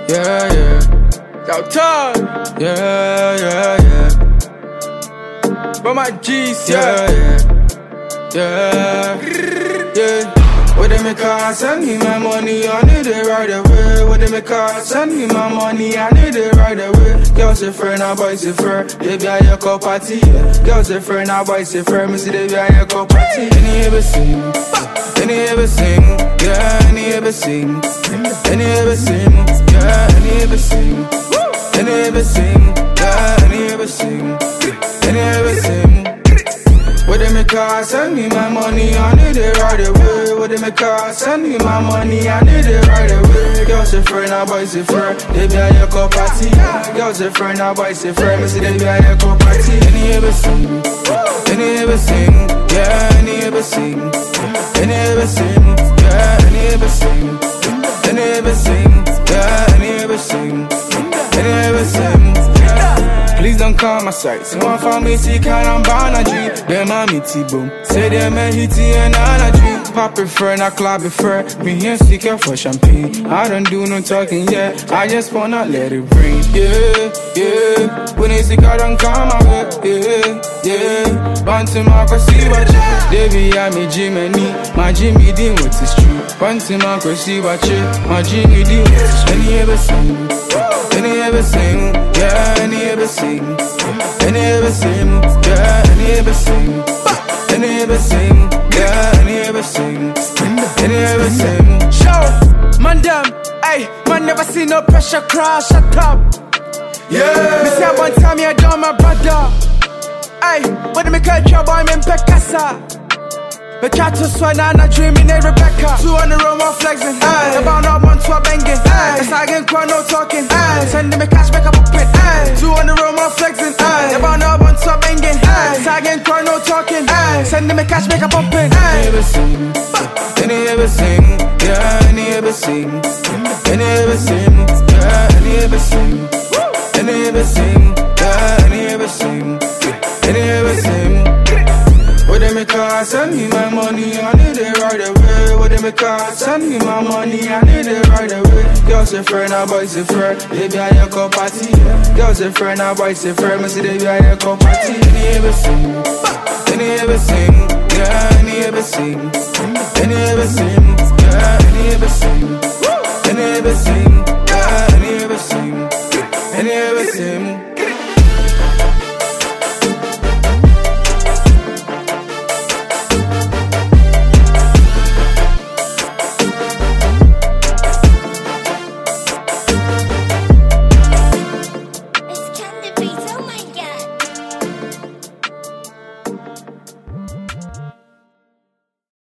Yeah, yeah. Yo, Todd. Yeah. But my G's, yeah. What they make her send me my money, I need it right away. What they make her send me my money, I need it right away. Girls say friend, now boys say friend. Baby, I hear call party. Girls say friend, now boys say friend. Me see baby, I hear call party. Any ever sing, any ever sing, yeah, any ever sing, any ever sing, yeah, any ever sing, any ever sing, yeah, any ever sing, any ever sing. What they make her send me my money, I need it right away. What they make her send me my money, I need it right away. Girls say friend, now boys say friend. Baby, I hear call party. Girls say friend, now boys say friend. Me say baby, I hear call party. Any ever sing, any ever sing, yeah, any ever sing, any ever sing, yeah, any ever sing, any ever sing, yeah, any ever sing, any ever sing. Please don't call my site. Someone found me sick and I'm bound a dream. Them a meaty boom. Say them a hitty and on a dream. Pop prefer, not club prefer. Me here seeking for champagne. I don't do no talking yet. I just wanna let it rain. Yeah. When they sick I don't call my way. Yeah. Bantu Marco see what you. Baby I'm a Jimmy. My Jimmy Dean with his true. Bantu Marco see what you. My Jimmy Dean with his true. Any ever sing? Any ever sing? Yeah, any ever sing? Any ever sing? Yeah, any ever sing? Any ever sing? Yeah, any ever sing? Any ever sing? Show, man them, ay, man never see no pressure crash, shut up. Yeah. Me say one time you done my brother. Ay, when me catch your boy, me Pekasa. Me try to swear now, not dreaming, hey Rebecca. 200 room, one flexing. Aye. About no one to a banging. Aye. It's like in crowd, no talking. Aye. Sending me cash back up a pit. Aye. 200 room, one flexing. Aye. About no one to a banging. Aye. It's like in crowd, no talking. Aye. Sending me cash back up a pit. Any ever sing? Any ever sing? Yeah, any ever sing? Any ever sing? Yeah, any ever sing? Any ever sing? Yeah, any ever sing? Any ever sing? What they make her send me my money, I need it right away. What they make her send me my money, I need it right away. Girls say friend, now boys say friend. Baby, I hear call party. Girls say friend, now boys say friend. Me say baby, I hear call party. Any ever sing? Any ever sing? Yeah, any ever sing? Any ever sing? Yeah, any ever sing?